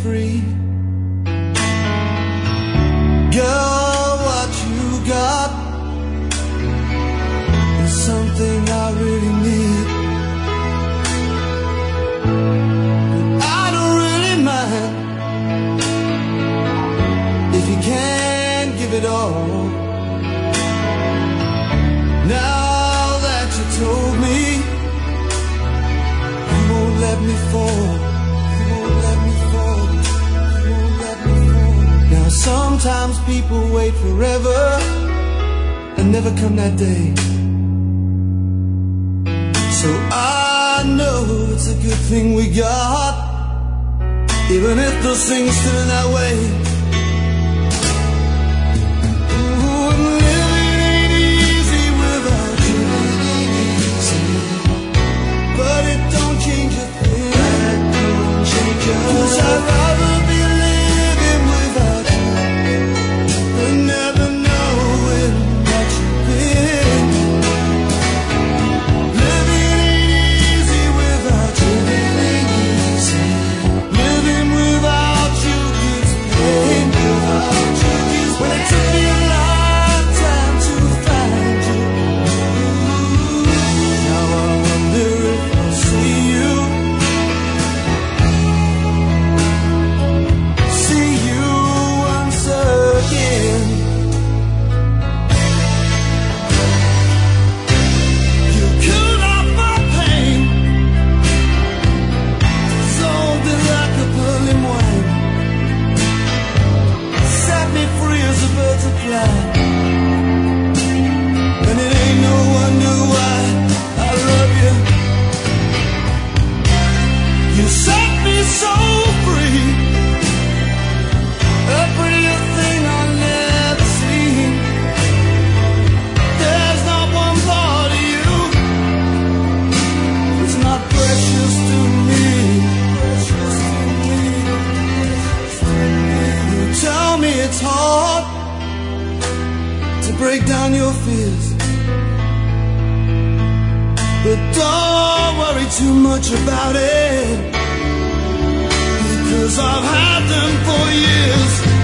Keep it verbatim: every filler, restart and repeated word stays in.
free. Girl, what you got is something I really need. But I don't really mind if you can't give it all. Now that you told me you won't let me fall, you won't let me fall, you won't let me fall. Now sometimes people wait forever and never come that day. So I know it's a good thing we got, even if those things turn that way. Cause I'd rather be living without you than never knowing what you've been. Living ain't easy without you. Living ain't easy. Living without you gives pain. Without you gives pain. When it took me a lifetime to find you. Now I wonder if I'll see you. And it ain't no wonder why I love you. You set me so free, a prettier thing I've never seen. There's not one part of you that's not precious to me. Precious to me. Precious to me. You tell me it's hard to break down your fears, but don't worry too much about it, because I've had them for years.